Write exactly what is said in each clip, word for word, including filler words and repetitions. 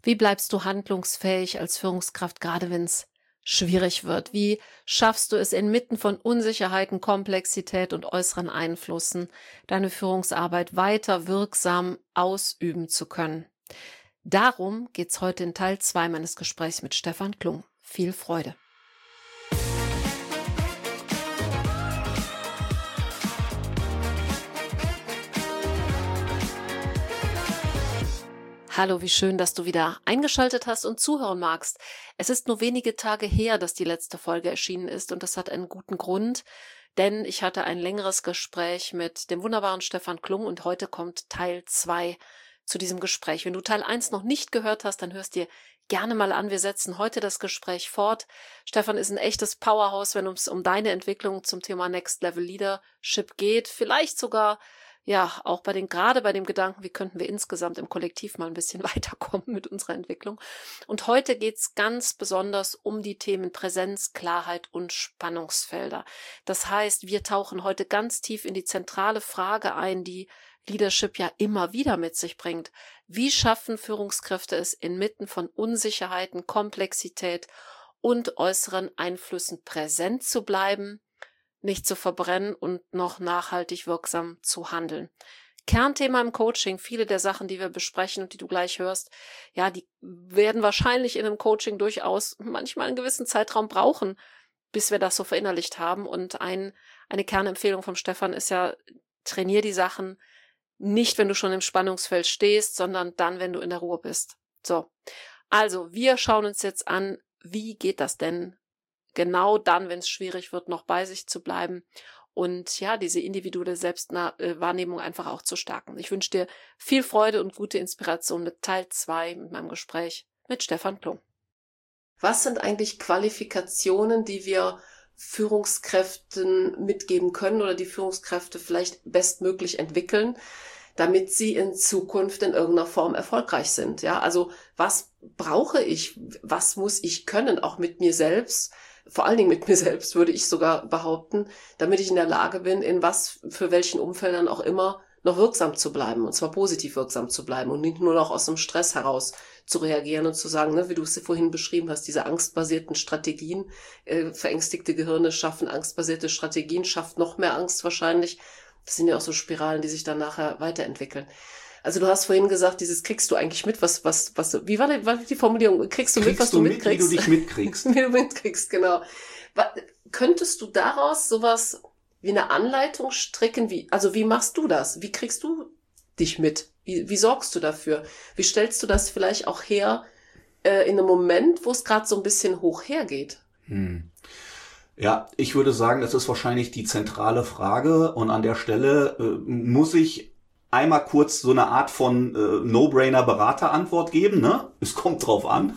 Wie bleibst du handlungsfähig als Führungskraft, gerade wenn es schwierig wird? Wie schaffst du es inmitten von Unsicherheiten, Komplexität und äußeren Einflüssen, deine Führungsarbeit weiter wirksam ausüben zu können? Darum geht's heute in Teil zwei meines Gesprächs mit Stefan Klung. Viel Freude! Hallo, wie schön, dass du wieder eingeschaltet hast und zuhören magst. Es ist nur wenige Tage her, dass die letzte Folge erschienen ist und das hat einen guten Grund, denn ich hatte ein längeres Gespräch mit dem wunderbaren Stefan Klung und heute kommt Teil zwei zu diesem Gespräch. Wenn du Teil eins noch nicht gehört hast, dann hörst dir gerne mal an. Wir setzen heute das Gespräch fort. Stefan ist ein echtes Powerhouse, wenn es um deine Entwicklung zum Thema Next Level Leadership geht. Vielleicht sogar ja, auch bei den, gerade bei dem Gedanken, wie könnten wir insgesamt im Kollektiv mal ein bisschen weiterkommen mit unserer Entwicklung. Und heute geht's ganz besonders um die Themen Präsenz, Klarheit und Spannungsfelder. Das heißt, wir tauchen heute ganz tief in die zentrale Frage ein, die Leadership ja immer wieder mit sich bringt. Wie schaffen Führungskräfte es, inmitten von Unsicherheiten, Komplexität und äußeren Einflüssen präsent zu bleiben, nicht zu verbrennen und noch nachhaltig wirksam zu handeln. Kernthema im Coaching, viele der Sachen, die wir besprechen und die du gleich hörst, ja, die werden wahrscheinlich in einem Coaching durchaus manchmal einen gewissen Zeitraum brauchen, bis wir das so verinnerlicht haben. Und ein, eine Kernempfehlung vom Stefan ist ja, trainier die Sachen nicht, wenn du schon im Spannungsfeld stehst, sondern dann, wenn du in der Ruhe bist. So, also wir schauen uns jetzt an, wie geht das denn genau dann, wenn es schwierig wird, noch bei sich zu bleiben und ja, diese individuelle Selbstwahrnehmung einfach auch zu stärken. Ich wünsche dir viel Freude und gute Inspiration mit Teil zwei mit meinem Gespräch mit Stefan Klung. Was sind eigentlich Qualifikationen, die wir Führungskräften mitgeben können oder die Führungskräfte vielleicht bestmöglich entwickeln, damit sie in Zukunft in irgendeiner Form erfolgreich sind? Ja, also was brauche ich? Was muss ich können, auch mit mir selbst? Vor allen Dingen mit mir selbst, würde ich sogar behaupten, damit ich in der Lage bin, in was, für welchen Umfeldern auch immer, noch wirksam zu bleiben, und zwar positiv wirksam zu bleiben und nicht nur noch aus dem Stress heraus zu reagieren und zu sagen, ne, wie du es vorhin beschrieben hast, diese angstbasierten Strategien, äh, verängstigte Gehirne schaffen angstbasierte Strategien, schafft noch mehr Angst wahrscheinlich. Das sind ja auch so Spiralen, die sich dann nachher weiterentwickeln. Also du hast vorhin gesagt, dieses kriegst du eigentlich mit, was, was, was, wie war die, war die Formulierung? Kriegst du mit, kriegst was du, du mitkriegst? Mit, wie du dich mitkriegst. Wie du mitkriegst, genau. Könntest du daraus sowas wie eine Anleitung stricken? Wie, also wie machst du das? Wie kriegst du dich mit? Wie, wie sorgst du dafür? Wie stellst du das vielleicht auch her äh, in einem Moment, wo es gerade so ein bisschen hoch hergeht? Hm. Ja, ich würde sagen, das ist wahrscheinlich die zentrale Frage und an der Stelle äh, muss ich einmal kurz so eine Art von äh, No-Brainer-Berater-Antwort geben, ne? Es kommt drauf an.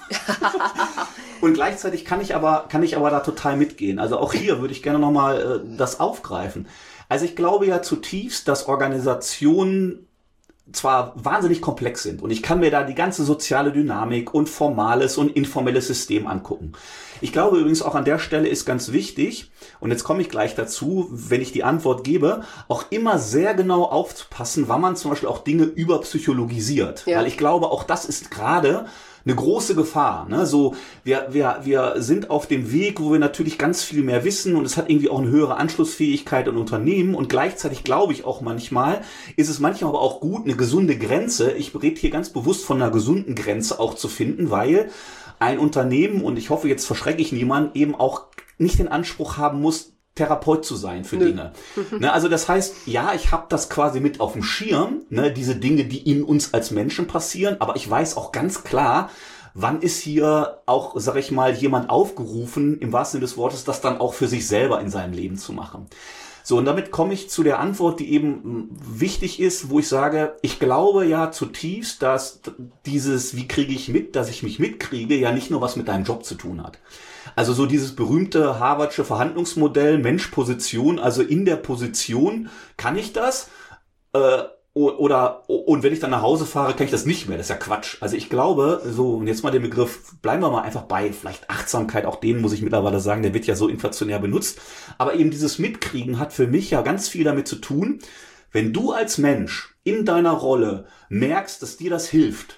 Und gleichzeitig kann ich aber kann ich aber da total mitgehen. Also auch hier würde ich gerne nochmal äh, das aufgreifen. Also ich glaube ja zutiefst, dass Organisationen zwar wahnsinnig komplex sind und ich kann mir da die ganze soziale Dynamik und formales und informelles System angucken. Ich glaube übrigens auch an der Stelle ist ganz wichtig, und jetzt komme ich gleich dazu, wenn ich die Antwort gebe, auch immer sehr genau aufzupassen, wann man zum Beispiel auch Dinge überpsychologisiert. Ja. Weil ich glaube, auch das ist gerade eine große Gefahr. Ne? So, wir, wir, wir sind auf dem Weg, wo wir natürlich ganz viel mehr wissen und es hat irgendwie auch eine höhere Anschlussfähigkeit in Unternehmen und gleichzeitig glaube ich auch manchmal, ist es manchmal aber auch gut, eine gesunde Grenze, ich rede hier ganz bewusst von einer gesunden Grenze auch zu finden, weil ein Unternehmen, und ich hoffe, jetzt verschrecke ich niemanden, eben auch nicht den Anspruch haben muss, Therapeut zu sein für Nö. Dinge. Ne, also das heißt, ja, ich habe das quasi mit auf dem Schirm, ne, diese Dinge, die in uns als Menschen passieren, aber ich weiß auch ganz klar, wann ist hier auch, sag ich mal, jemand aufgerufen, im wahrsten Sinne des Wortes, das dann auch für sich selber in seinem Leben zu machen. So, und damit komme ich zu der Antwort, die eben wichtig ist, wo ich sage, ich glaube ja zutiefst, dass dieses, wie kriege ich mit, dass ich mich mitkriege, ja nicht nur was mit deinem Job zu tun hat. Also so dieses berühmte Harvardsche Verhandlungsmodell, Mensch-Position, also in der Position kann ich das, äh, oder, und wenn ich dann nach Hause fahre, kann ich das nicht mehr. Das ist ja Quatsch. Also ich glaube, so, und jetzt mal den Begriff, bleiben wir mal einfach bei, vielleicht Achtsamkeit, auch den muss ich mittlerweile sagen, der wird ja so inflationär benutzt. Aber eben dieses Mitkriegen hat für mich ja ganz viel damit zu tun, wenn du als Mensch in deiner Rolle merkst, dass dir das hilft,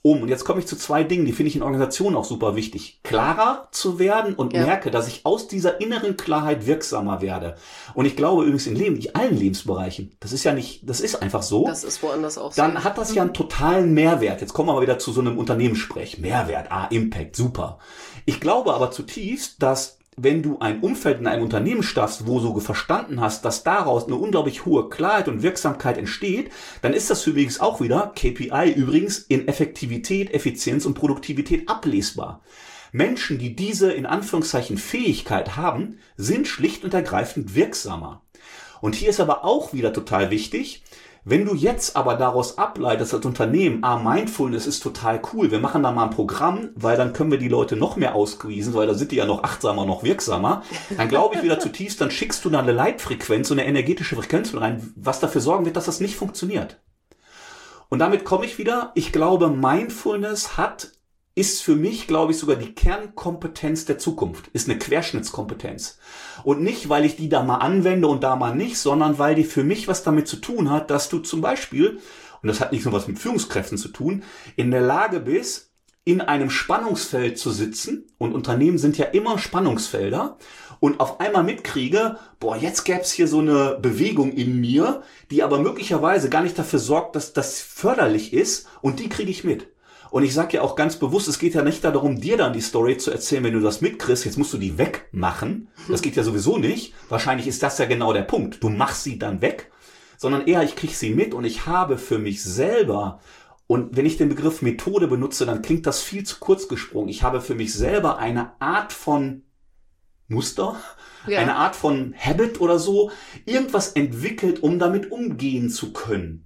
um, und jetzt komme ich zu zwei Dingen, die finde ich in Organisationen auch super wichtig, klarer zu werden und ja. merke, dass ich aus dieser inneren Klarheit wirksamer werde. Und ich glaube übrigens in Leben, in allen Lebensbereichen, das ist ja nicht, das ist einfach so. Das ist woanders auch so. Dann hat das ja einen totalen Mehrwert. Jetzt kommen wir mal wieder zu so einem Unternehmenssprech. Mehrwert, ah, Impact, super. Ich glaube aber zutiefst, dass wenn du ein Umfeld in einem Unternehmen schaffst, wo du verstanden hast, dass daraus eine unglaublich hohe Klarheit und Wirksamkeit entsteht, dann ist das übrigens auch wieder, K P I übrigens, in Effektivität, Effizienz und Produktivität ablesbar. Menschen, die diese in Anführungszeichen Fähigkeit haben, sind schlicht und ergreifend wirksamer. Und hier ist aber auch wieder total wichtig, wenn du jetzt aber daraus ableitest als Unternehmen, ah, Mindfulness ist total cool, wir machen da mal ein Programm, weil dann können wir die Leute noch mehr ausgewiesen, weil da sind die ja noch achtsamer, noch wirksamer, dann glaube ich wieder zutiefst, dann schickst du da eine Leitfrequenz und eine energetische Frequenz rein, was dafür sorgen wird, dass das nicht funktioniert. Und damit komme ich wieder, ich glaube, Mindfulness hat, ist für mich, glaube ich, sogar die Kernkompetenz der Zukunft, ist eine Querschnittskompetenz. Und nicht, weil ich die da mal anwende und da mal nicht, sondern weil die für mich was damit zu tun hat, dass du zum Beispiel, und das hat nicht nur was mit Führungskräften zu tun, in der Lage bist, in einem Spannungsfeld zu sitzen, und Unternehmen sind ja immer Spannungsfelder, und auf einmal mitkriege, boah, jetzt gäbe es hier so eine Bewegung in mir, die aber möglicherweise gar nicht dafür sorgt, dass das förderlich ist, und die kriege ich mit. Und ich sage ja auch ganz bewusst, es geht ja nicht darum, dir dann die Story zu erzählen, wenn du das mitkriegst, jetzt musst du die wegmachen. Das geht ja sowieso nicht. Wahrscheinlich ist das ja genau der Punkt. Du machst sie dann weg, sondern eher, ich kriege sie mit und ich habe für mich selber, und wenn ich den Begriff Methode benutze, dann klingt das viel zu kurz gesprungen. Ich habe für mich selber eine Art von Muster, ja. eine Art von Habit oder so, irgendwas entwickelt, um damit umgehen zu können.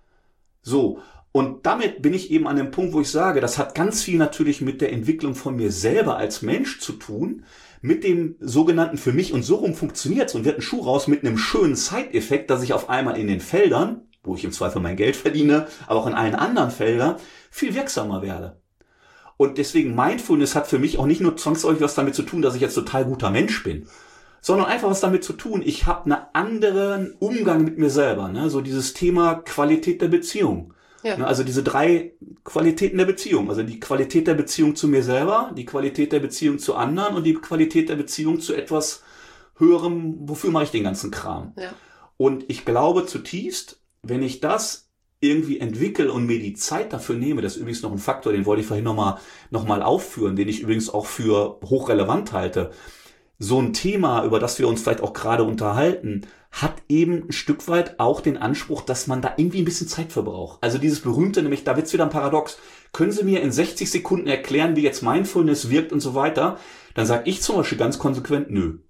So. Und damit bin ich eben an dem Punkt, wo ich sage, das hat ganz viel natürlich mit der Entwicklung von mir selber als Mensch zu tun, mit dem sogenannten für mich, und so rum funktioniert es und wird ein Schuh raus, mit einem schönen Side-Effekt, dass ich auf einmal in den Feldern, wo ich im Zweifel mein Geld verdiene, aber auch in allen anderen Feldern, viel wirksamer werde. Und deswegen Mindfulness hat für mich auch nicht nur zwangsläufig was damit zu tun, dass ich jetzt total guter Mensch bin, sondern einfach was damit zu tun, ich habe einen anderen Umgang mit mir selber, ne? So dieses Thema Qualität der Beziehung. Ja. Also diese drei Qualitäten der Beziehung. Also die Qualität der Beziehung zu mir selber, die Qualität der Beziehung zu anderen und die Qualität der Beziehung zu etwas Höherem, wofür mache ich den ganzen Kram. Ja. Und ich glaube zutiefst, wenn ich das irgendwie entwickle und mir die Zeit dafür nehme, das ist übrigens noch ein Faktor, den wollte ich vorhin nochmal noch mal aufführen, den ich übrigens auch für hochrelevant halte. So ein Thema, über das wir uns vielleicht auch gerade unterhalten, hat eben ein Stück weit auch den Anspruch, dass man da irgendwie ein bisschen Zeit für braucht. Also dieses berühmte, nämlich, da wird's wieder ein Paradox. Können Sie mir in sechzig Sekunden erklären, wie jetzt Mindfulness wirkt und so weiter? Dann sage ich zum Beispiel ganz konsequent, nö.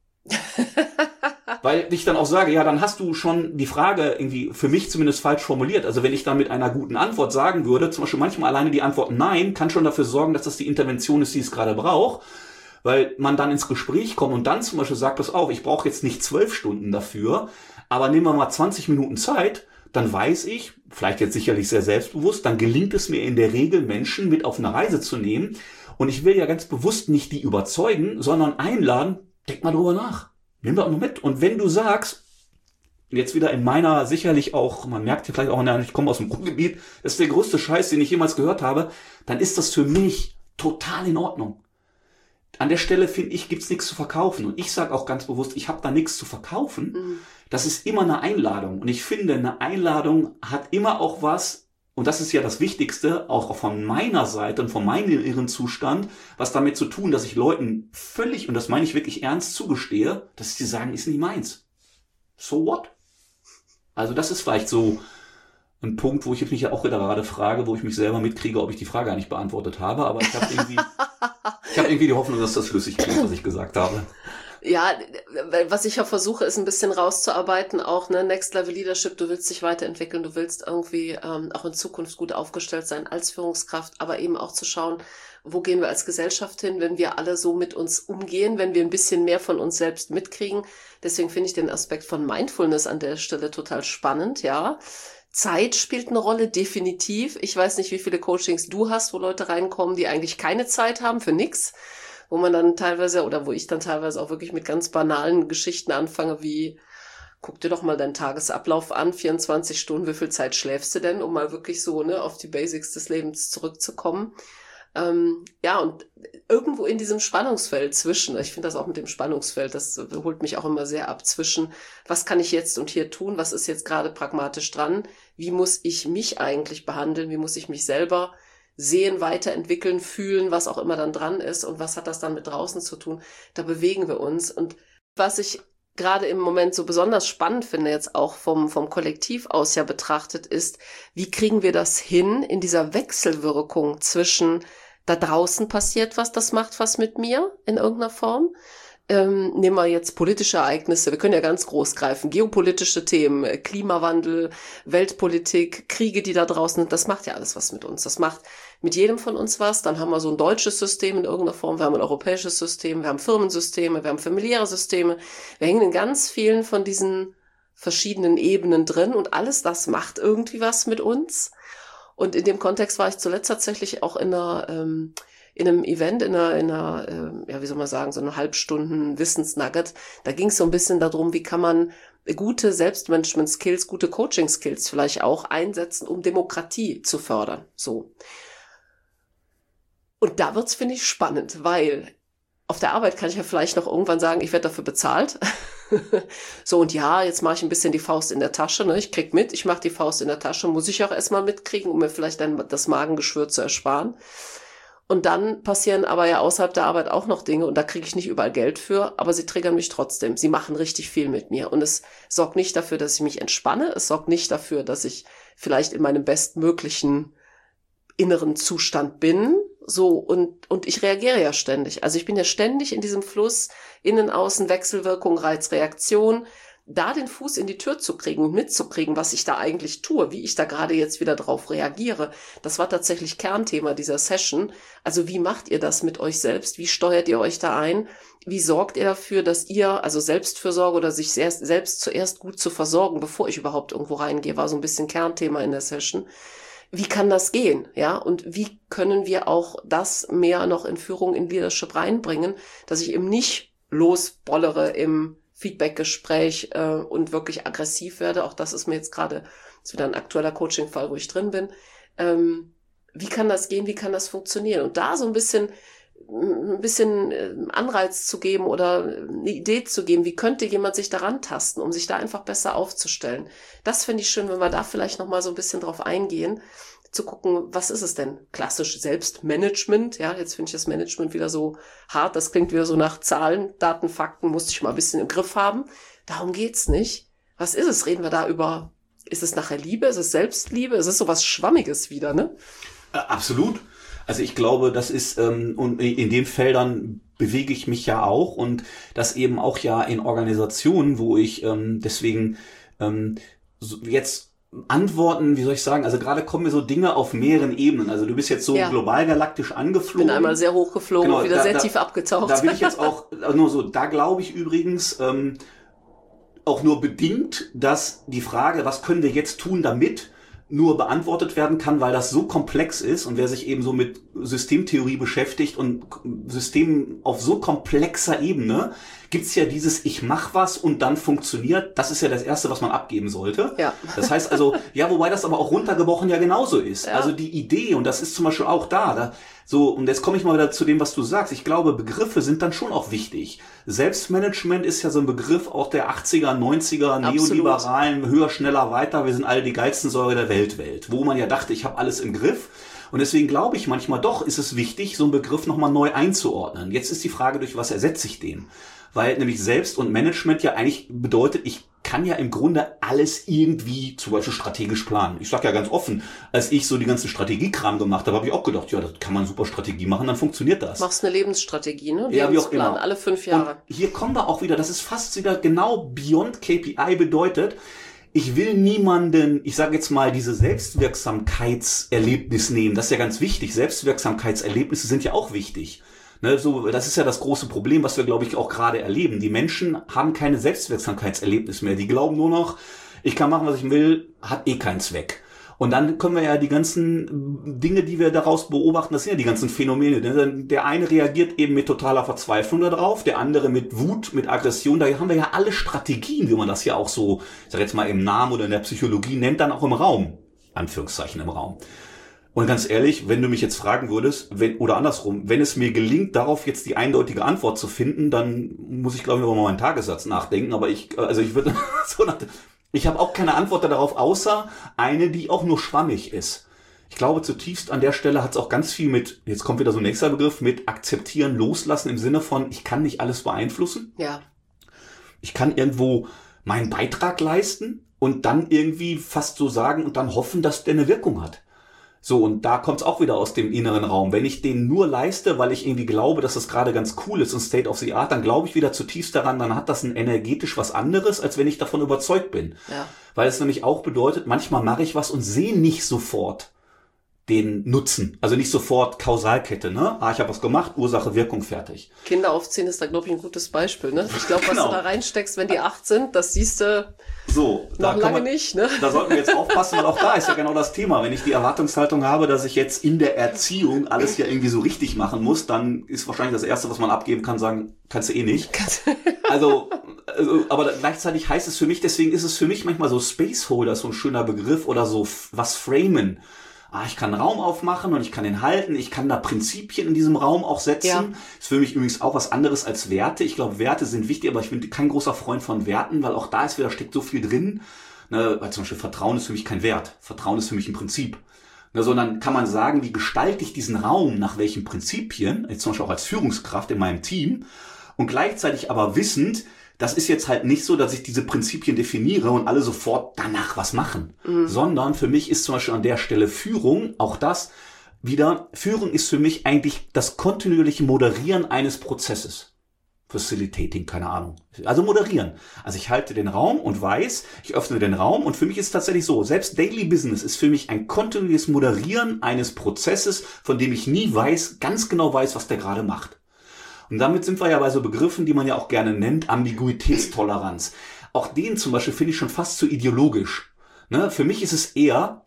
Weil ich dann auch sage, ja, dann hast du schon die Frage irgendwie für mich zumindest falsch formuliert. Also wenn ich dann mit einer guten Antwort sagen würde, zum Beispiel manchmal alleine die Antwort Nein, kann schon dafür sorgen, dass das die Intervention ist, die es gerade braucht. Weil man dann ins Gespräch kommt und dann zum Beispiel sagt, pass auf, ich brauche jetzt nicht zwölf Stunden dafür, aber nehmen wir mal zwanzig Minuten Zeit, dann weiß ich, vielleicht jetzt sicherlich sehr selbstbewusst, dann gelingt es mir in der Regel, Menschen mit auf eine Reise zu nehmen. Und ich will ja ganz bewusst nicht die überzeugen, sondern einladen, denk mal drüber nach. Nimm das mal mit. Und wenn du sagst, jetzt wieder in meiner sicherlich auch, man merkt ja vielleicht auch, ich komme aus dem Ruhrgebiet, das ist der größte Scheiß, den ich jemals gehört habe, dann ist das für mich total in Ordnung. An der Stelle, finde ich, gibt's nichts zu verkaufen. Und ich sage auch ganz bewusst, ich habe da nichts zu verkaufen. Mhm. Das ist immer eine Einladung. Und ich finde, eine Einladung hat immer auch was, und das ist ja das Wichtigste, auch von meiner Seite und von meinem inneren Zustand, was damit zu tun, dass ich Leuten völlig, und das meine ich wirklich ernst, zugestehe, dass sie sagen, ist nicht meins. So what? Also das ist vielleicht so ein Punkt, wo ich mich ja auch gerade frage, wo ich mich selber mitkriege, ob ich die Frage eigentlich beantwortet habe. Aber ich habe irgendwie, ich habe irgendwie die Hoffnung, dass das flüssig klingt, was ich gesagt habe. Ja, was ich ja versuche, ist ein bisschen rauszuarbeiten, auch ne, Next Level Leadership, du willst dich weiterentwickeln, du willst irgendwie ähm, auch in Zukunft gut aufgestellt sein als Führungskraft, aber eben auch zu schauen, wo gehen wir als Gesellschaft hin, wenn wir alle so mit uns umgehen, wenn wir ein bisschen mehr von uns selbst mitkriegen. Deswegen finde ich den Aspekt von Mindfulness an der Stelle total spannend, ja. Zeit spielt eine Rolle, definitiv. Ich weiß nicht, wie viele Coachings du hast, wo Leute reinkommen, die eigentlich keine Zeit haben für nix, wo man dann teilweise, oder wo ich dann teilweise auch wirklich mit ganz banalen Geschichten anfange, wie guck dir doch mal deinen Tagesablauf an, vierundzwanzig Stunden, wie viel Zeit schläfst du denn, um mal wirklich so ne auf die Basics des Lebens zurückzukommen. Ähm, ja, und irgendwo in diesem Spannungsfeld zwischen, ich finde das auch mit dem Spannungsfeld, das holt mich auch immer sehr ab, zwischen, was kann ich jetzt und hier tun, was ist jetzt gerade pragmatisch dran, wie muss ich mich eigentlich behandeln, wie muss ich mich selber sehen, weiterentwickeln, fühlen, was auch immer dann dran ist und was hat das dann mit draußen zu tun, da bewegen wir uns. Und was ich gerade im Moment so besonders spannend finde, jetzt auch vom, vom Kollektiv aus ja betrachtet, ist, wie kriegen wir das hin in dieser Wechselwirkung zwischen da draußen passiert was, das macht was mit mir in irgendeiner Form. Ähm, nehmen wir jetzt politische Ereignisse, wir können ja ganz groß greifen, geopolitische Themen, Klimawandel, Weltpolitik, Kriege, die da draußen sind, das macht ja alles was mit uns. Das macht mit jedem von uns was. Dann haben wir so ein deutsches System in irgendeiner Form, wir haben ein europäisches System, wir haben Firmensysteme, wir haben familiäre Systeme. Wir hängen in ganz vielen von diesen verschiedenen Ebenen drin und alles das macht irgendwie was mit uns. Und in dem Kontext war ich zuletzt tatsächlich auch in einer ähm, in einem Event, in einer, in einer äh, ja, wie soll man sagen, so eine Halbstunden Wissensnugget. Da ging es so ein bisschen darum, wie kann man gute Selbstmanagement-Skills, gute Coaching-Skills vielleicht auch einsetzen, um Demokratie zu fördern. So. Und da wird's, finde ich, spannend, weil auf der Arbeit kann ich ja vielleicht noch irgendwann sagen, ich werde dafür bezahlt. So, und ja, jetzt mache ich ein bisschen die Faust in der Tasche. Ne? Ich krieg mit, ich mache die Faust in der Tasche, muss ich auch erstmal mitkriegen, um mir vielleicht dann das Magengeschwür zu ersparen. Und dann passieren aber ja außerhalb der Arbeit auch noch Dinge und da kriege ich nicht überall Geld für, aber sie triggern mich trotzdem. Sie machen richtig viel mit mir und es sorgt nicht dafür, dass ich mich entspanne. Es sorgt nicht dafür, dass ich vielleicht in meinem bestmöglichen inneren Zustand bin. So, und, und ich reagiere ja ständig. Also ich bin ja ständig in diesem Fluss, Innen, Außen, Wechselwirkung, Reiz, Reaktion, da den Fuß in die Tür zu kriegen und mitzukriegen, was ich da eigentlich tue, wie ich da gerade jetzt wieder drauf reagiere. Das war tatsächlich Kernthema dieser Session. Also wie macht ihr das mit euch selbst? Wie steuert ihr euch da ein? Wie sorgt ihr dafür, dass ihr, also Selbstfürsorge oder sich selbst, selbst zuerst gut zu versorgen, bevor ich überhaupt irgendwo reingehe, war so ein bisschen Kernthema in der Session. Wie kann das gehen? Ja, und wie können wir auch das mehr noch in Führung, in Leadership reinbringen, dass ich eben nicht losbollere im Feedbackgespräch äh, und wirklich aggressiv werde. Auch das ist mir jetzt gerade, ist wieder ein aktueller Coaching-Fall, wo ich drin bin. Ähm, wie kann das gehen? Wie kann das funktionieren? Und da so ein bisschen, ein bisschen Anreiz zu geben oder eine Idee zu geben, wie könnte jemand sich daran tasten, um sich da einfach besser aufzustellen. Das finde ich schön, wenn wir da vielleicht nochmal so ein bisschen drauf eingehen, zu gucken, was ist es denn? Klassisch Selbstmanagement, ja, jetzt finde ich das Management wieder so hart, das klingt wieder so nach Zahlen, Daten, Fakten, musste ich mal ein bisschen im Griff haben. Darum geht's nicht. Was ist es? Reden wir da über, ist es nachher Liebe, ist es Selbstliebe, ist es sowas Schwammiges wieder, ne? Äh, absolut. Also ich glaube, das ist, ähm, und in den Feldern bewege ich mich ja auch und das eben auch ja in Organisationen, wo ich ähm, deswegen ähm, so jetzt Antworten, wie soll ich sagen, also gerade kommen mir so Dinge auf mehreren Ebenen. Also du bist jetzt so ja. global galaktisch angeflogen. Bin einmal sehr hoch geflogen genau, und wieder da, sehr da, tief abgetaucht. Da will ich jetzt auch, nur so, da glaube ich übrigens ähm, auch nur bedingt, dass die Frage, was können wir jetzt tun damit, nur beantwortet werden kann, weil das so komplex ist und wer sich eben so mit Systemtheorie beschäftigt und Systemen auf so komplexer Ebene, gibt's ja dieses ich mach was und dann funktioniert, das ist ja das Erste, was man abgeben sollte. Ja. Das heißt also, ja, wobei das aber auch runtergebrochen ja genauso ist. Ja. Also die Idee, und das ist zum Beispiel auch da, da so, und jetzt komme ich mal wieder zu dem, was du sagst. Ich glaube, Begriffe sind dann schon auch wichtig. Selbstmanagement ist ja so ein Begriff auch der achtziger, neunziger, Absolut. neoliberalen, höher, schneller, weiter, wir sind alle die geilsten Säure der Welt, Welt, wo man ja dachte, ich habe alles im Griff. Und deswegen glaube ich manchmal doch, ist es wichtig, so einen Begriff nochmal neu einzuordnen. Jetzt ist die Frage, durch was ersetze ich den? Weil nämlich Selbst- und Management ja eigentlich bedeutet, ich kann ja im Grunde alles irgendwie zum Beispiel strategisch planen. Ich sag ja ganz offen, als ich so die ganzen Strategiekram gemacht habe, habe ich auch gedacht, ja, das kann man super Strategie machen, dann funktioniert das. Machst eine Lebensstrategie, ne? Ja, wie auch immer. Alle fünf Jahre. Und hier kommen wir auch wieder, das ist fast wieder genau beyond K P I bedeutet, ich will niemanden, ich sage jetzt mal, diese Selbstwirksamkeitserlebnis nehmen. Das ist ja ganz wichtig. Selbstwirksamkeitserlebnisse sind ja auch wichtig. Ne, so, das ist ja das große Problem, was wir, glaube ich, auch gerade erleben. Die Menschen haben keine Selbstwirksamkeitserlebnis mehr. Die glauben nur noch, ich kann machen, was ich will, hat eh keinen Zweck. Und dann können wir ja die ganzen Dinge, die wir daraus beobachten, das sind ja die ganzen Phänomene. Der eine reagiert eben mit totaler Verzweiflung darauf, der andere mit Wut, mit Aggression. Da haben wir ja alle Strategien, wie man das ja auch so, ich sag jetzt mal im Namen oder in der Psychologie nennt, dann auch im Raum. Anführungszeichen im Raum. Und ganz ehrlich, wenn du mich jetzt fragen würdest, wenn, oder andersrum, wenn es mir gelingt, darauf jetzt die eindeutige Antwort zu finden, dann muss ich, glaube ich, über meinen Tagessatz nachdenken. Aber ich, also ich würde so nach, ich habe auch keine Antwort darauf, außer eine, die auch nur schwammig ist. Ich glaube, zutiefst an der Stelle hat es auch ganz viel mit, jetzt kommt wieder so ein nächster Begriff, mit akzeptieren, loslassen im Sinne von, ich kann nicht alles beeinflussen. Ja. Ich kann irgendwo meinen Beitrag leisten und dann irgendwie fast so sagen und dann hoffen, dass der eine Wirkung hat. So, und da kommt es auch wieder aus dem inneren Raum. Wenn ich den nur leiste, weil ich irgendwie glaube, dass das gerade ganz cool ist und State of the Art, dann glaube ich wieder zutiefst daran, dann hat das ein energetisch was anderes, als wenn ich davon überzeugt bin. Ja. Weil es nämlich auch bedeutet, manchmal mache ich was und sehe nicht sofort den Nutzen. Also nicht sofort Kausalkette, ne? Ah, ich habe was gemacht, Ursache, Wirkung, fertig. Kinder aufziehen ist da, glaube ich, ein gutes Beispiel, ne? Ich glaube, was Genau. du da reinsteckst, wenn die acht sind, das siehst du So, da noch kann lange man, nicht, ne? Da sollten wir jetzt aufpassen, weil auch da ist ja genau das Thema. Wenn ich die Erwartungshaltung habe, dass ich jetzt in der Erziehung alles ja irgendwie so richtig machen muss, dann ist wahrscheinlich das Erste, was man abgeben kann, sagen, kannst du eh nicht. Also, also, aber gleichzeitig heißt es für mich, deswegen ist es für mich manchmal so Spaceholder, so ein schöner Begriff, oder so f- was framen. Ah, ich kann einen Raum aufmachen und ich kann den halten, ich kann da Prinzipien in diesem Raum auch setzen. Ja. Ist für mich übrigens auch was anderes als Werte. Ich glaube, Werte sind wichtig, aber ich bin kein großer Freund von Werten, weil auch da ist wieder, steckt so viel drin. Ne, weil zum Beispiel Vertrauen ist für mich kein Wert. Vertrauen ist für mich ein Prinzip. Ne, sondern kann man sagen, wie gestalte ich diesen Raum, nach welchen Prinzipien, jetzt zum Beispiel auch als Führungskraft in meinem Team, und gleichzeitig aber wissend, das ist jetzt halt nicht so, dass ich diese Prinzipien definiere und alle sofort danach was machen. Mhm. Sondern für mich ist zum Beispiel an der Stelle Führung, auch das wieder, Führung ist für mich eigentlich das kontinuierliche Moderieren eines Prozesses. Facilitating, keine Ahnung. Also moderieren. Also ich halte den Raum und weiß, ich öffne den Raum und für mich ist es tatsächlich so, selbst Daily Business ist für mich ein kontinuierliches Moderieren eines Prozesses, von dem ich nie weiß, ganz genau weiß, was der gerade macht. Und damit sind wir ja bei so Begriffen, die man ja auch gerne nennt, Ambiguitätstoleranz. Auch den zum Beispiel finde ich schon fast zu ideologisch. Ne? Für mich ist es eher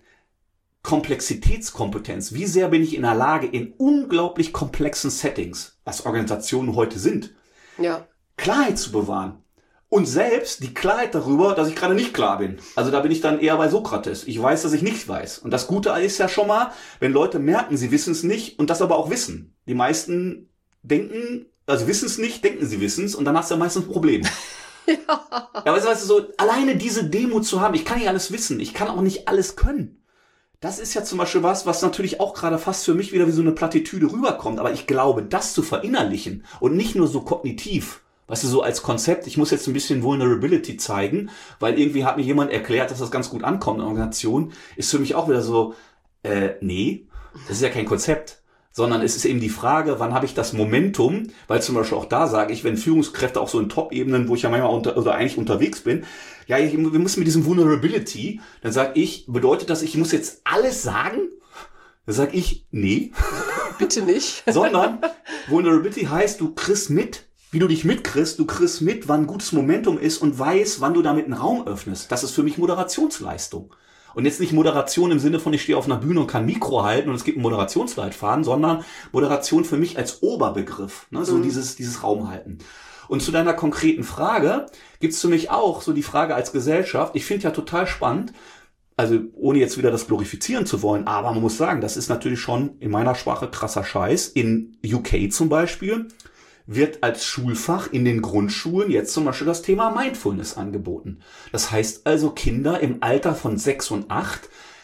Komplexitätskompetenz. Wie sehr bin ich in der Lage, in unglaublich komplexen Settings, was Organisationen heute sind, ja. Klarheit zu bewahren. Und selbst die Klarheit darüber, dass ich gerade nicht klar bin. Also da bin ich dann eher bei Sokrates. Ich weiß, dass ich nichts weiß. Und das Gute ist ja schon mal, wenn Leute merken, sie wissen es nicht und das aber auch wissen. Die meisten denken, also wissen es nicht, denken sie wissen es und dann hast du ja meistens ein Problem. Ja. Aber weißt du, so alleine diese Demo zu haben, ich kann nicht alles wissen, ich kann auch nicht alles können. Das ist ja zum Beispiel was, was natürlich auch gerade fast für mich wieder wie so eine Plattitüde rüberkommt. Aber ich glaube, das zu verinnerlichen und nicht nur so kognitiv, weißt du, so als Konzept, ich muss jetzt ein bisschen Vulnerability zeigen, weil irgendwie hat mir jemand erklärt, dass das ganz gut ankommt in der Organisation, ist für mich auch wieder so, äh, nee, das ist ja kein Konzept. Sondern es ist eben die Frage, wann habe ich das Momentum, weil zum Beispiel auch da sage ich, wenn Führungskräfte auch so in Top-Ebenen, wo ich ja manchmal unter, oder eigentlich unterwegs bin, ja, ich, wir müssen mit diesem Vulnerability, dann sage ich, bedeutet das, ich muss jetzt alles sagen? Dann sage ich, nee. Bitte nicht. Sondern Vulnerability heißt, du kriegst mit, wie du dich mitkriegst, du kriegst mit, wann ein gutes Momentum ist und weißt, wann du damit einen Raum öffnest. Das ist für mich Moderationsleistung. Und jetzt nicht Moderation im Sinne von, ich stehe auf einer Bühne und kann Mikro halten und es gibt einen Moderationsleitfaden, sondern Moderation für mich als Oberbegriff, ne, so mhm. dieses dieses Raumhalten. Und zu deiner konkreten Frage gibt's für mich auch so die Frage als Gesellschaft, ich finde ja total spannend, also ohne jetzt wieder das glorifizieren zu wollen, aber man muss sagen, das ist natürlich schon in meiner Sprache krasser Scheiß. In U K zum Beispiel wird als Schulfach in den Grundschulen jetzt zum Beispiel das Thema Mindfulness angeboten. Das heißt also, Kinder im Alter von sechs und acht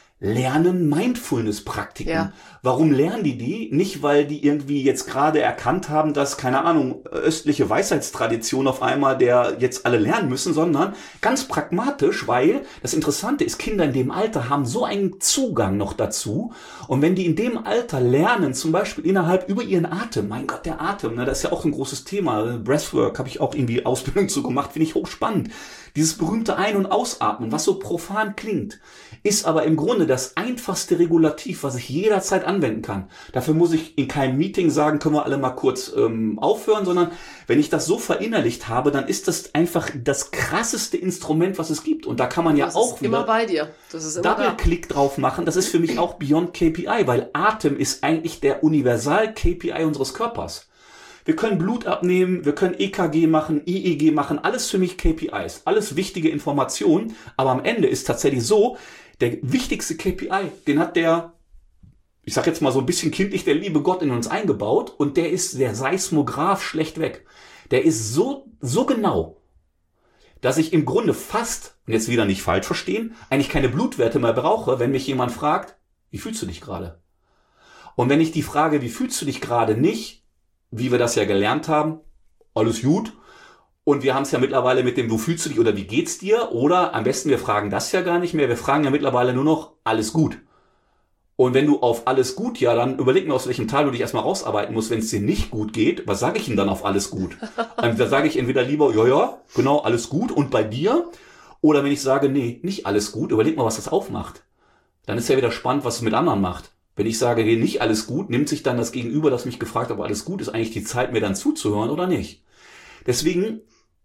lernen Mindfulness-Praktiken. Ja. Warum lernen die die? Nicht, weil die irgendwie jetzt gerade erkannt haben, dass, keine Ahnung, östliche Weisheitstradition auf einmal der jetzt alle lernen müssen, sondern ganz pragmatisch, weil das Interessante ist, Kinder in dem Alter haben so einen Zugang noch dazu. Und wenn die in dem Alter lernen, zum Beispiel innerhalb über ihren Atem, mein Gott, der Atem, ne, das ist ja auch ein großes Thema. Breathwork habe ich auch irgendwie Ausbildung zu gemacht, finde ich hochspannend. Dieses berühmte Ein- und Ausatmen, was so profan klingt, ist aber im Grunde das einfachste Regulativ, was ich jederzeit anwenden kann. Dafür muss ich in keinem Meeting sagen, können wir alle mal kurz ähm, aufhören, sondern wenn ich das so verinnerlicht habe, dann ist das einfach das krasseste Instrument, was es gibt. Und da kann man ja das auch ist wieder immer bei dir. Das ist immer Double-Klick drauf machen. Das ist für mich auch Beyond K P I, weil Atem ist eigentlich der Universal-K P I unseres Körpers. Wir können Blut abnehmen, wir können E K G machen, I E G machen, alles für mich K P Is, alles wichtige Informationen, aber am Ende ist tatsächlich so, der wichtigste K P I, den hat der, ich sag jetzt mal so ein bisschen kindlich, der liebe Gott in uns eingebaut und der ist der Seismograph schlecht weg. Der ist so, so genau, dass ich im Grunde fast, und jetzt wieder nicht falsch verstehen, eigentlich keine Blutwerte mehr brauche, wenn mich jemand fragt, wie fühlst du dich gerade? Und wenn ich die Frage, wie fühlst du dich gerade, nicht, wie wir das ja gelernt haben, alles gut. Und wir haben es ja mittlerweile mit dem, wo fühlst du dich oder wie geht's dir? Oder am besten, wir fragen das ja gar nicht mehr. Wir fragen ja mittlerweile nur noch, alles gut. Und wenn du auf alles gut, ja, dann überleg mir, aus welchem Teil du dich erstmal rausarbeiten musst, wenn es dir nicht gut geht. Was sage ich ihm dann auf alles gut? Und da sage ich entweder lieber, ja, ja, genau, alles gut. Und bei dir? Oder wenn ich sage, nee, nicht alles gut, überleg mal, was das aufmacht. Dann ist ja wieder spannend, was es mit anderen macht. Wenn ich sage, nee, nicht alles gut, nimmt sich dann das Gegenüber, das mich gefragt hat, ob alles gut ist, eigentlich die Zeit, mir dann zuzuhören oder nicht. Deswegen,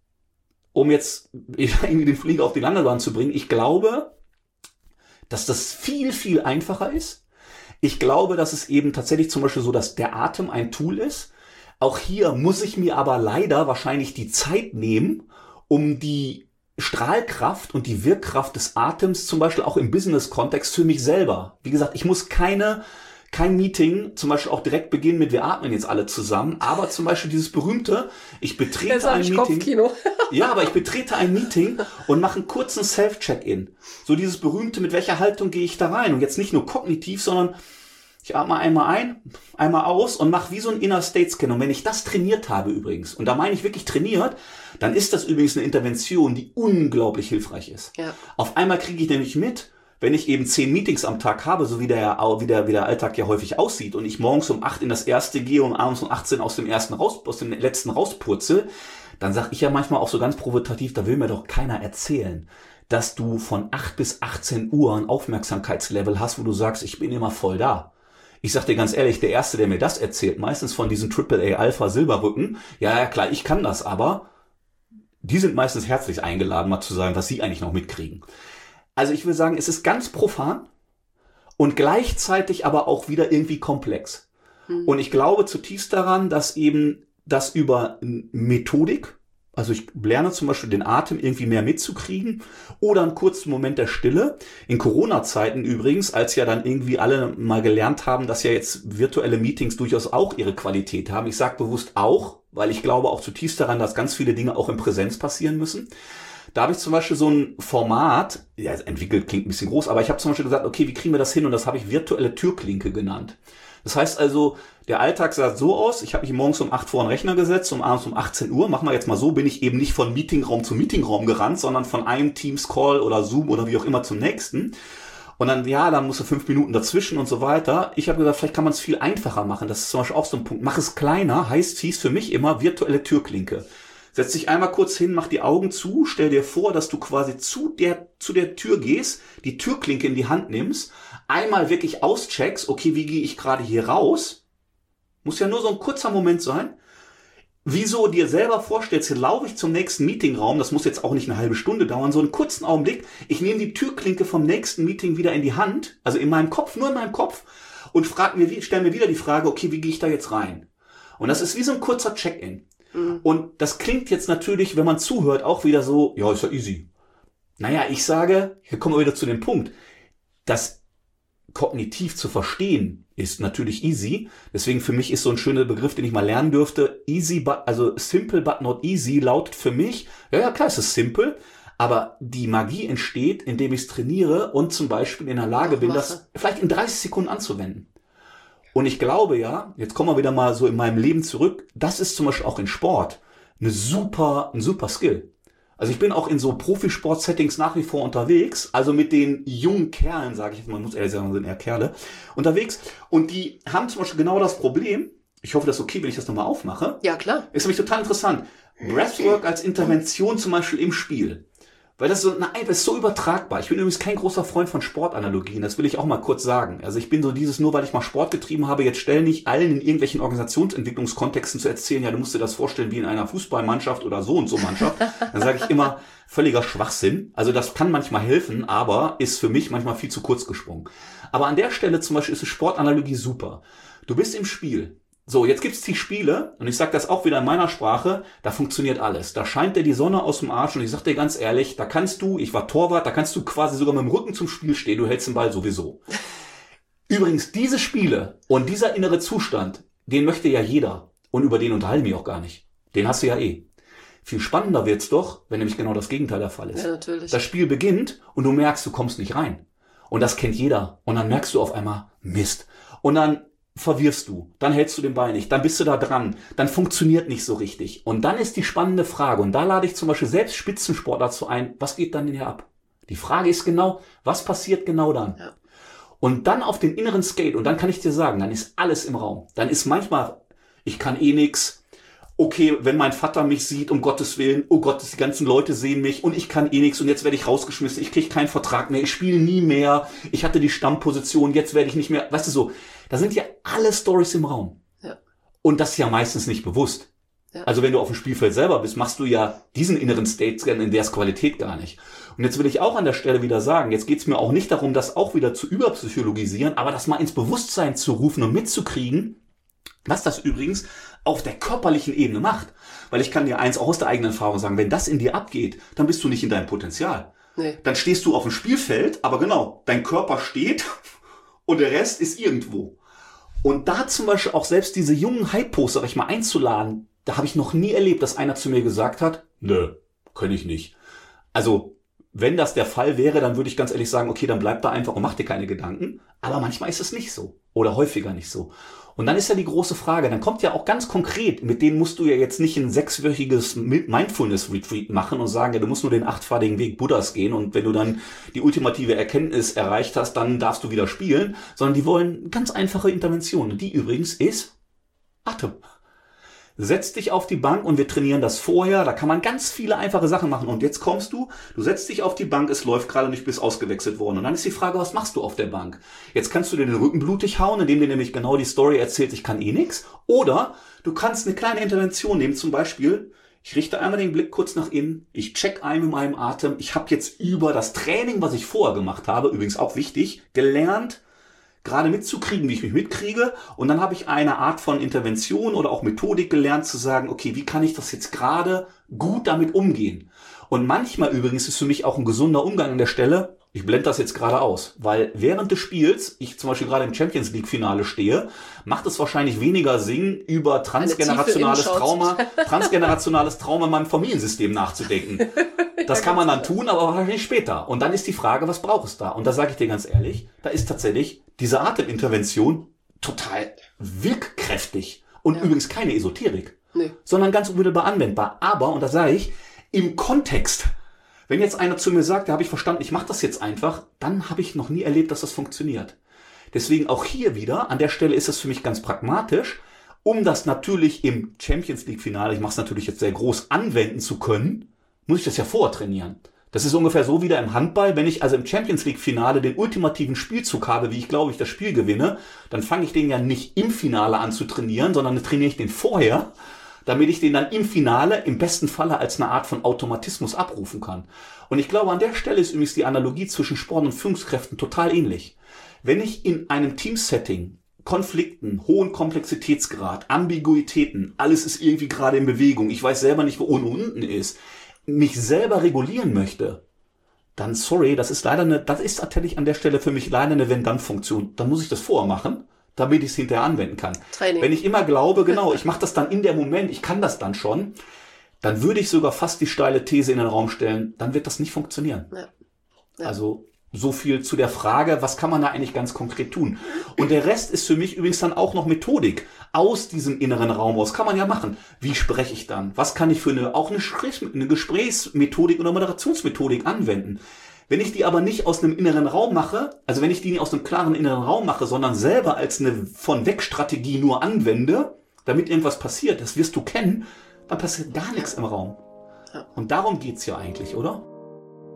um jetzt irgendwie den Flieger auf die Landebahn zu bringen, ich glaube, dass das viel, viel einfacher ist. Ich glaube, dass es eben tatsächlich zum Beispiel so, dass der Atem ein Tool ist. Auch hier muss ich mir aber leider wahrscheinlich die Zeit nehmen, um die Strahlkraft und die Wirkkraft des Atems zum Beispiel auch im Business-Kontext für mich selber. Wie gesagt, ich muss keine, kein Meeting zum Beispiel auch direkt beginnen mit, wir atmen jetzt alle zusammen, aber zum Beispiel dieses berühmte, ich betrete ein Meeting. Kopfkino. Ja, aber ich betrete ein Meeting und mache einen kurzen Self-Check-In. So dieses berühmte, mit welcher Haltung gehe ich da rein? Und jetzt nicht nur kognitiv, sondern ich atme einmal ein, einmal aus und mache wie so ein Inner State Scan. Und wenn ich das trainiert habe übrigens, und da meine ich wirklich trainiert, dann ist das übrigens eine Intervention, die unglaublich hilfreich ist. Ja. Auf einmal kriege ich nämlich mit, wenn ich eben zehn Meetings am Tag habe, so wie der, wie der, wie der Alltag ja häufig aussieht, und ich morgens um acht in das erste gehe und abends um achtzehn aus dem ersten raus, aus dem letzten rauspurzel, dann sage ich ja manchmal auch so ganz provokativ, da will mir doch keiner erzählen, dass du von acht bis achtzehn Uhr ein Aufmerksamkeitslevel hast, wo du sagst, ich bin immer voll da. Ich sag dir ganz ehrlich, der Erste, der mir das erzählt, meistens von diesen Triple A Alpha Silberrücken, ja, ja klar, ich kann das, aber die sind meistens herzlich eingeladen, mal zu sagen, was sie eigentlich noch mitkriegen. Also ich will sagen, es ist ganz profan und gleichzeitig aber auch wieder irgendwie komplex. Mhm. Und ich glaube zutiefst daran, dass eben das über Methodik, also ich lerne zum Beispiel den Atem irgendwie mehr mitzukriegen oder einen kurzen Moment der Stille. In Corona-Zeiten übrigens, als ja dann irgendwie alle mal gelernt haben, dass ja jetzt virtuelle Meetings durchaus auch ihre Qualität haben. Ich sage bewusst auch, weil ich glaube auch zutiefst daran, dass ganz viele Dinge auch in Präsenz passieren müssen. Da habe ich zum Beispiel so ein Format, ja, entwickelt klingt ein bisschen groß, aber ich habe zum Beispiel gesagt, okay, wie kriegen wir das hin? Und das habe ich virtuelle Türklinke genannt. Das heißt also, der Alltag sah so aus, ich habe mich morgens um acht vor den Rechner gesetzt, um abends um achtzehn Uhr, machen wir jetzt mal so, bin ich eben nicht von Meetingraum zu Meetingraum gerannt, sondern von einem Teams-Call oder Zoom oder wie auch immer zum nächsten. Und dann, ja, dann musst du fünf Minuten dazwischen und so weiter. Ich habe gesagt, vielleicht kann man es viel einfacher machen. Das ist zum Beispiel auch so ein Punkt. Mach es kleiner, heißt, hieß für mich immer virtuelle Türklinke. Setz dich einmal kurz hin, mach die Augen zu, stell dir vor, dass du quasi zu der, zu der Tür gehst, die Türklinke in die Hand nimmst, einmal wirklich auscheckst, okay, wie gehe ich gerade hier raus? Muss ja nur so ein kurzer Moment sein. Wieso dir selber vorstellst, hier laufe ich zum nächsten Meetingraum, das muss jetzt auch nicht eine halbe Stunde dauern, so einen kurzen Augenblick, ich nehme die Türklinke vom nächsten Meeting wieder in die Hand, also in meinem Kopf, nur in meinem Kopf, und frag mir, stell mir wieder die Frage, okay, wie gehe ich da jetzt rein? Und das ist wie so ein kurzer Check-in. Mhm. Und das klingt jetzt natürlich, wenn man zuhört, auch wieder so, ja, ist ja easy. Naja, ich sage, hier kommen wir wieder zu dem Punkt, das kognitiv zu verstehen ist natürlich easy. Deswegen für mich ist so ein schöner Begriff, den ich mal lernen dürfte. Easy, but, also simple but not easy lautet für mich, ja, ja klar, es ist simple, aber die Magie entsteht, indem ich es trainiere und zum Beispiel in der Lage bin, das vielleicht in dreißig Sekunden anzuwenden. Und ich glaube ja, jetzt kommen wir wieder mal so in meinem Leben zurück, das ist zum Beispiel auch in Sport eine super, ein super Skill. Also ich bin auch in so Profisport-Settings nach wie vor unterwegs, also mit den jungen Kerlen, sage ich jetzt mal, man muss ehrlich sagen, sind eher Kerle, unterwegs. Und die haben zum Beispiel genau das Problem, ich hoffe, das ist okay, wenn ich das nochmal aufmache. Ja, klar. Ist nämlich total interessant. Breathwork als Intervention zum Beispiel im Spiel. Weil das so, nein, das ist so übertragbar. Ich bin übrigens kein großer Freund von Sportanalogien, das will ich auch mal kurz sagen. Also ich bin so dieses, nur weil ich mal Sport getrieben habe, jetzt stell nicht allen in irgendwelchen Organisationsentwicklungskontexten zu erzählen, ja, du musst dir das vorstellen wie in einer Fußballmannschaft oder so und so Mannschaft. Dann sage ich immer, völliger Schwachsinn. Also das kann manchmal helfen, aber ist für mich manchmal viel zu kurz gesprungen. Aber an der Stelle zum Beispiel ist eine Sportanalogie super. Du bist im Spiel. So, jetzt gibt's die Spiele, und ich sage das auch wieder in meiner Sprache, da funktioniert alles. Da scheint dir die Sonne aus dem Arsch, und ich sag dir ganz ehrlich, da kannst du, ich war Torwart, da kannst du quasi sogar mit dem Rücken zum Spiel stehen, du hältst den Ball sowieso. Übrigens, diese Spiele und dieser innere Zustand, den möchte ja jeder, und über den unterhalte ich mich auch gar nicht. Den hast du ja eh. Viel spannender wird's doch, wenn nämlich genau das Gegenteil der Fall ist. Ja, natürlich. Das Spiel beginnt, und du merkst, du kommst nicht rein. Und das kennt jeder. Und dann merkst du auf einmal, Mist. Und dann verwirfst du, dann hältst du den Ball nicht, dann bist du da dran, dann funktioniert nicht so richtig. Und dann ist die spannende Frage, und da lade ich zum Beispiel selbst Spitzensportler dazu ein, was geht dann denn hier ab? Die Frage ist genau, was passiert genau dann? Ja. Und dann auf den inneren Skate, und dann kann ich dir sagen, dann ist alles im Raum. Dann ist manchmal, ich kann eh nix. Okay, wenn mein Vater mich sieht, um Gottes Willen, oh Gott, die ganzen Leute sehen mich und ich kann eh nichts und jetzt werde ich rausgeschmissen, ich kriege keinen Vertrag mehr, ich spiele nie mehr, ich hatte die Stammposition, jetzt werde ich nicht mehr, weißt du so, da sind ja alle Storys im Raum. Ja. Und das ist ja meistens nicht bewusst. Ja. Also wenn du auf dem Spielfeld selber bist, machst du ja diesen inneren State-Scan in der Qualität gar nicht. Und jetzt will ich auch an der Stelle wieder sagen, jetzt geht es mir auch nicht darum, das auch wieder zu überpsychologisieren, aber das mal ins Bewusstsein zu rufen und mitzukriegen, was das übrigens auf der körperlichen Ebene macht. Weil ich kann dir eins auch aus der eigenen Erfahrung sagen, wenn das in dir abgeht, dann bist du nicht in deinem Potenzial. Nee. Dann stehst du auf dem Spielfeld, aber genau, dein Körper steht und der Rest ist irgendwo. Und da zum Beispiel auch selbst diese jungen Hype-Poster, sag ich mal, einzuladen, da habe ich noch nie erlebt, dass einer zu mir gesagt hat, nö, kann ich nicht. Also, wenn das der Fall wäre, dann würde ich ganz ehrlich sagen, okay, dann bleib da einfach und mach dir keine Gedanken. Aber manchmal ist es nicht so. Oder häufiger nicht so. Und dann ist ja die große Frage, dann kommt ja auch ganz konkret, mit denen musst du ja jetzt nicht ein sechswöchiges Mindfulness-Retreat machen und sagen, ja, du musst nur den achtpfadigen Weg Buddhas gehen und wenn du dann die ultimative Erkenntnis erreicht hast, dann darfst du wieder spielen, sondern die wollen ganz einfache Interventionen. Die übrigens ist Atem. Setz dich auf die Bank und wir trainieren das vorher. Da kann man ganz viele einfache Sachen machen. Und jetzt kommst du, du setzt dich auf die Bank, es läuft gerade nicht, bist ausgewechselt worden. Und dann ist die Frage, was machst du auf der Bank? Jetzt kannst du dir den Rücken blutig hauen, indem dir nämlich genau die Story erzählt, ich kann eh nix. Oder du kannst eine kleine Intervention nehmen, zum Beispiel, ich richte einmal den Blick kurz nach innen, ich check ein mit meinem Atem. Ich habe jetzt über das Training, was ich vorher gemacht habe, übrigens auch wichtig, gelernt, gerade mitzukriegen, wie ich mich mitkriege. Und dann habe ich eine Art von Intervention oder auch Methodik gelernt, zu sagen, okay, wie kann ich das jetzt gerade gut damit umgehen? Und manchmal übrigens ist für mich auch ein gesunder Umgang an der Stelle, ich blende das jetzt gerade aus, weil während des Spiels, ich zum Beispiel gerade im Champions League Finale stehe, macht es wahrscheinlich weniger Sinn, über transgenerationales Trauma, transgenerationales Trauma in meinem Familiensystem nachzudenken. Das kann man dann tun, aber wahrscheinlich später. Und dann ist die Frage, was braucht es da? Und da sage ich dir ganz ehrlich, da ist tatsächlich diese Atemintervention total wirkkräftig. Und ja. Übrigens keine Esoterik, nee. Sondern ganz unmittelbar anwendbar. Aber, und da sage ich, im Kontext. Wenn jetzt einer zu mir sagt, da habe ich verstanden, ich mache das jetzt einfach, dann habe ich noch nie erlebt, dass das funktioniert. Deswegen auch hier wieder, an der Stelle ist es für mich ganz pragmatisch, um das natürlich im Champions League Finale, ich mache es natürlich jetzt sehr groß, anwenden zu können, muss ich das ja vorher trainieren. Das ist ungefähr so wieder im Handball, wenn ich also im Champions League Finale den ultimativen Spielzug habe, wie ich glaube, ich das Spiel gewinne, dann fange ich den ja nicht im Finale an zu trainieren, sondern dann trainiere ich den vorher, damit ich den dann im Finale im besten Falle als eine Art von Automatismus abrufen kann. Und ich glaube, an der Stelle ist übrigens die Analogie zwischen Sport und Führungskräften total ähnlich. Wenn ich in einem Teamsetting Konflikten, hohen Komplexitätsgrad, Ambiguitäten, alles ist irgendwie gerade in Bewegung, ich weiß selber nicht, wo oben und unten ist, mich selber regulieren möchte, dann sorry, das ist leider eine, das ist tatsächlich an der Stelle für mich leider eine Wenn-Dann-Funktion. Dann muss ich das vorher machen, damit ich es hinterher anwenden kann. Training. Wenn ich immer glaube, genau, ich mache das dann in der Moment, ich kann das dann schon, dann würde ich sogar fast die steile These in den Raum stellen, dann wird das nicht funktionieren. Ja. Ja. Also so viel zu der Frage, was kann man da eigentlich ganz konkret tun? Und der Rest ist für mich übrigens dann auch noch Methodik. Aus diesem inneren Raum raus kann man ja machen. Wie spreche ich dann? Was kann ich für eine, auch eine, eine Gesprächsmethodik oder Moderationsmethodik anwenden? Wenn ich die aber nicht aus einem inneren Raum mache, also wenn ich die nicht aus einem klaren inneren Raum mache, sondern selber als eine Von-Weg-Strategie nur anwende, damit irgendwas passiert, das wirst du kennen, dann passiert gar nichts im Raum. Und darum geht's ja eigentlich, oder?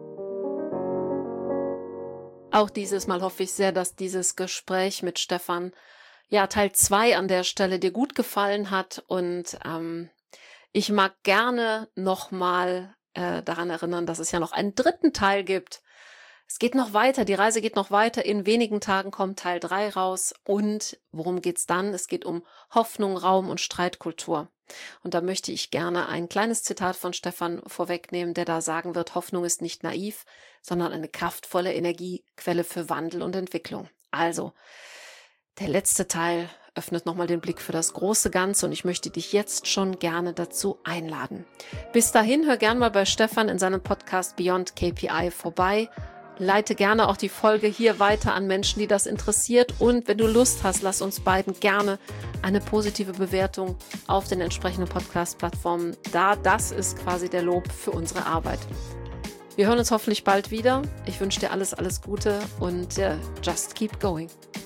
Auch dieses Mal hoffe ich sehr, dass dieses Gespräch mit Stefan, ja, Teil zwei an der Stelle dir gut gefallen hat und ähm, ich mag gerne nochmal äh, daran erinnern, dass es ja noch einen dritten Teil gibt. Es geht noch weiter, die Reise geht noch weiter. In wenigen Tagen kommt Teil drei raus. Und worum geht's dann? Es geht um Hoffnung, Raum und Streitkultur. Und da möchte ich gerne ein kleines Zitat von Stefan vorwegnehmen, der da sagen wird, Hoffnung ist nicht naiv, sondern eine kraftvolle Energiequelle für Wandel und Entwicklung. Also, der letzte Teil öffnet nochmal den Blick für das große Ganze und ich möchte dich jetzt schon gerne dazu einladen. Bis dahin, hör gern mal bei Stefan in seinem Podcast Beyond K P I vorbei. Leite gerne auch die Folge hier weiter an Menschen, die das interessiert. Und wenn du Lust hast, lass uns beiden gerne eine positive Bewertung auf den entsprechenden Podcast-Plattformen da. Das ist quasi der Lob für unsere Arbeit. Wir hören uns hoffentlich bald wieder. Ich wünsche dir alles, alles Gute und uh, just keep going.